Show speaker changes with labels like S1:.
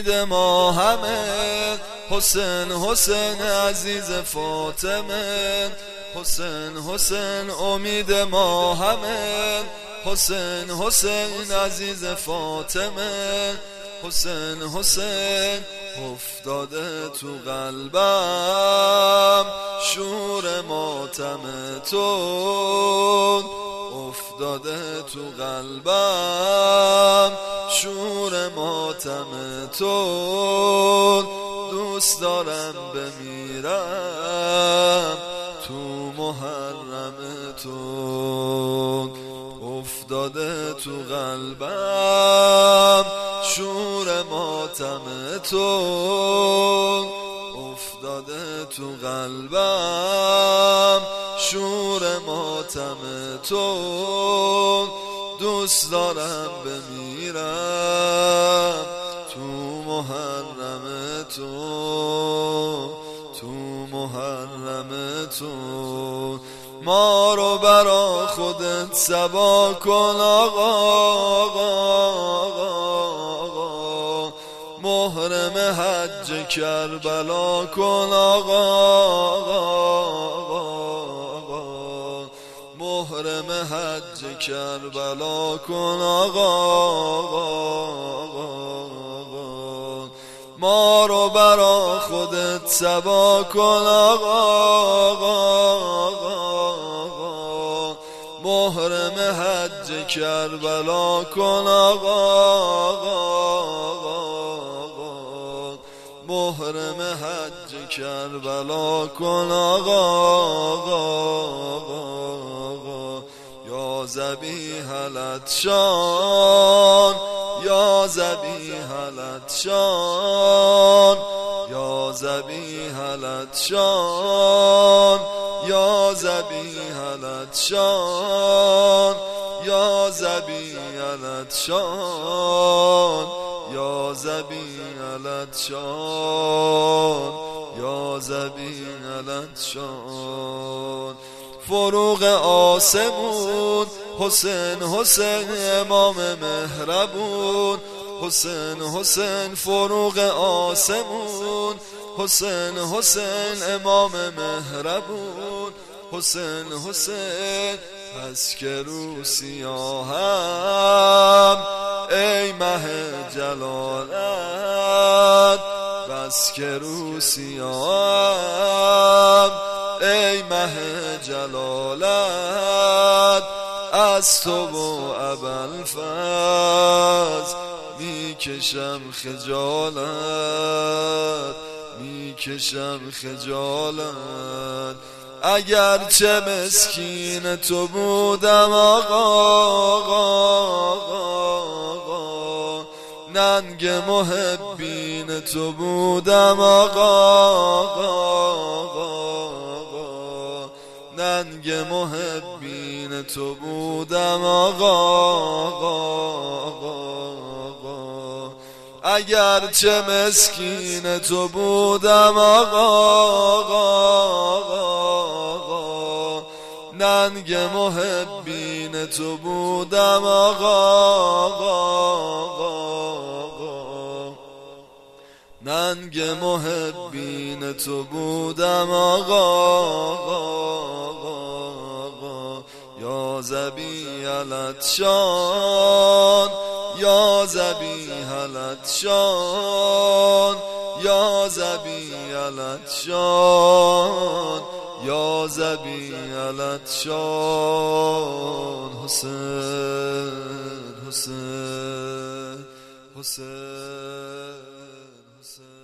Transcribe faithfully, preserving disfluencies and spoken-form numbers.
S1: امید ما همه. حسین حسین عزیز فاطمه، حسین حسین امید ما همه. حسین حسین عزیز فاطمه، حسین حسین افتاده تو قلبم شور ماتم تو، افتاده تو قلبم شور ماتم تو. دوست دارم بمیرم تو محرم تو، افتاده تو قلبم شور ماتم تو، افتاده تو قلبم شور ماتم تو. دوست دارم بمیرم تو محرم تو، تو محرم تو. ما رو برا خودت صبا کن آقا، آقا محرم حج کربلا کن آقا، آقا محرم حج کربلا کن آقا، آقا ما رو برا خودت صبا کن آقا، آقا محرم حج کربلا کن آقا، آقا محرم حج کربلا کن آقا، آقا یا ذبیح العطشان، یا ذبیح العطشان، یا ذبیح العطشان، یا ذبیح العطشان، یا ذبیح العطشان، یا ذبیح العطشان، یا ذبیح العطشان. فروغ آسمون حسین حسین امام مهربون، حسین حسین فروغ آسمون، حسین حسین امام مهربون، حسین حسین از که رو سیاهم ای مه جلالت، بس که رو سیاهم ای مه جلالت. از تو و ابوالفضل میکشم خجالت، میکشم خجالت. اگر چه مسکین تو بودم آقا، آقا ننگ محبین تو بودم آقا، آقا ننگ محبین تو بودم آقا، آقا اگر چه مسکین تو بودم آقا، آقا ننگ محبین تو بودم آقا، آقا ننگ محبین تو بودم آقا، آقا یا ذبیح العطشان، یا ذبیح العطشان، یا ذبیح العطشان، یا ذبیح العطشان. حسین حسین حسین حسین